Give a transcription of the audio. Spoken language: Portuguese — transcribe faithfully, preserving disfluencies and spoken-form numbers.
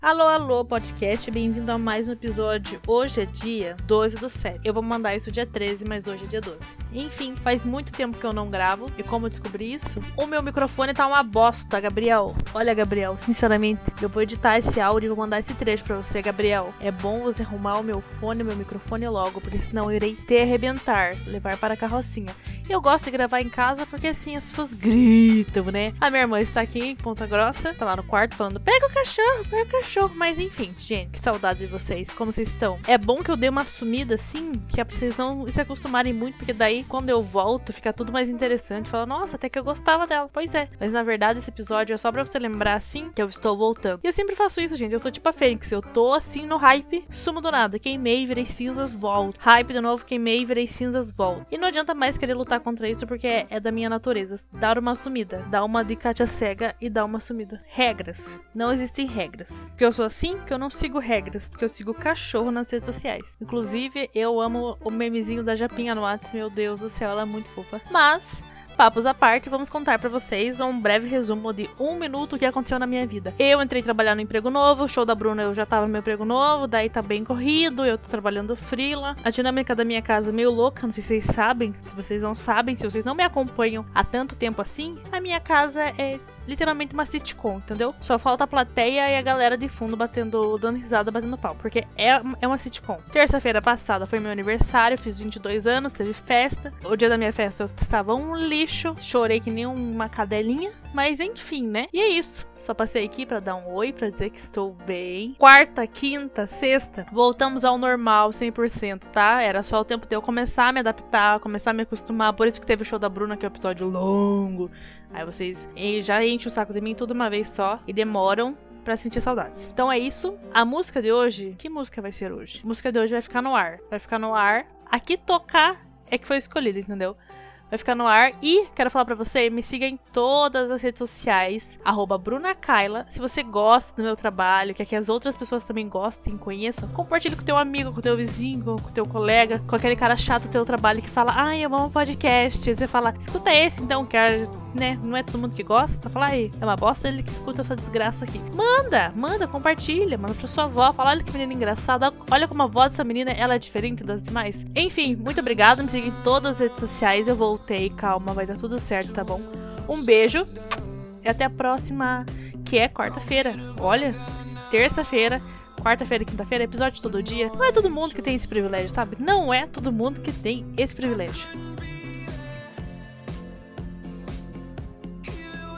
Alô, alô, podcast, bem-vindo a mais um episódio. Hoje é dia doze do sete. Eu vou mandar isso dia treze, mas hoje é dia doze. Enfim, faz muito tempo que eu não gravo. E como eu descobri isso? O meu microfone tá uma bosta, Gabriel. Olha, Gabriel, sinceramente, eu vou editar esse áudio e vou mandar esse trecho pra você, Gabriel. É bom você arrumar o meu fone, o meu microfone logo, porque senão eu irei te arrebentar, levar para a carrocinha. Eu gosto de gravar em casa porque assim as pessoas gritam, né? A minha irmã está aqui em Ponta Grossa, tá lá no quarto falando: pega o cachorro, pega o cachorro. Mas enfim, gente, que saudade de vocês. Como vocês estão? É bom que eu dei uma sumida assim, que é pra vocês não se acostumarem muito, porque daí quando eu volto fica tudo mais interessante. Fala, nossa, até que eu gostava dela. Pois é. Mas na verdade esse episódio é só pra você lembrar assim que eu estou voltando. E eu sempre faço isso, gente. Eu sou tipo a Fênix. Eu tô assim no hype, sumo do nada. Queimei, virei cinzas, volto. Hype de novo, queimei, virei cinzas, volto. E não adianta mais querer lutar contra isso, porque é, é da minha natureza. Dar uma sumida. Dar uma de Kátia cega e dar uma sumida. Regras. Não existem regras. Porque eu sou assim, que eu não sigo regras, porque eu sigo cachorro nas redes sociais. Inclusive, eu amo o memezinho da Japinha no WhatsApp, meu Deus do céu, ela é muito fofa. Mas, papos à parte, vamos contar pra vocês um breve resumo de um minuto o que aconteceu na minha vida. Eu entrei trabalhar no emprego novo, o show da Bruna eu já tava no meu emprego novo, daí tá bem corrido, eu tô trabalhando freela. A dinâmica da minha casa é meio louca, não sei se vocês sabem, se vocês não sabem, se vocês não me acompanham há tanto tempo assim, a minha casa é literalmente uma sitcom, entendeu? Só falta a plateia e a galera de fundo batendo, dando risada, batendo pau, porque é, é uma sitcom. Terça-feira passada foi meu aniversário, fiz vinte e dois anos, teve festa. O dia da minha festa eu estava um lixo, chorei que nem uma cadelinha, mas enfim, né? E é isso. Só passei aqui pra dar um oi, pra dizer que estou bem. Quarta, quinta, sexta, voltamos ao normal cem por cento, tá? Era só o tempo de eu começar a me adaptar, começar a me acostumar. Por isso que teve o show da Bruna, que é um episódio longo. Aí vocês já enchem o saco de mim tudo uma vez só e demoram pra sentir saudades. Então é isso. A música de hoje... Que música vai ser hoje? A música de hoje vai ficar no ar. Vai ficar no ar. Aqui tocar é que foi escolhido, entendeu? Vai ficar no ar. E quero falar pra você, me siga em todas as redes sociais, arroba Bruna Kaila. Se você gosta do meu trabalho, quer que as outras pessoas também gostem, conheçam, compartilhe com teu amigo, com teu vizinho, com teu colega, com aquele cara chato do teu trabalho que fala: ai, eu amo podcast. E você fala: escuta esse então, que né, não é todo mundo que gosta. Fala: aí, é uma bosta ele que escuta essa desgraça aqui. Manda, manda, compartilha, manda pra sua avó, fala: olha que menina engraçada, olha como a voz dessa menina, ela é diferente das demais. Enfim, muito obrigada, me siga em todas as redes sociais, eu vou calma, vai dar tudo certo, tá bom? Um beijo e até a próxima, que é quarta-feira. Olha, terça-feira, quarta-feira e quinta-feira, episódio todo dia. Não é todo mundo que tem esse privilégio, sabe? Não é todo mundo que tem esse privilégio.